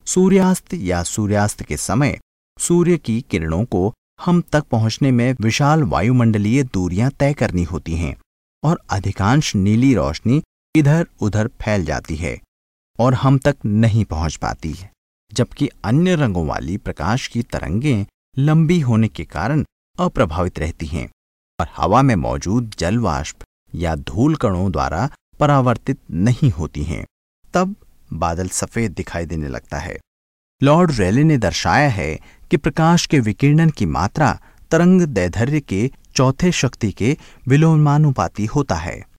सूर्यास्त या सूर्यास्त के समय सूर्य की किरणों को हम तक पहुंचने में विशाल वायुमंडलीय दूरियां तय करनी होती हैं और अधिकांश नीली रोशनी इधर उधर फैल जाती है और हम तक नहीं पहुंच पाती है, जबकि अन्य रंगों वाली प्रकाश की तरंगें लंबी होने के कारण अप्रभावित रहती हैं और हवा में मौजूद जल वाष्प या धूल कणों द्वारा परावर्तित नहीं होती हैं। तब बादल सफेद दिखाई देने लगता है। लॉर्ड रेले ने दर्शाया है कि प्रकाश के विकिरणन की मात्रा तरंग दैर्ध्य के चौथे शक्ति के विलोमानुपाती होता है।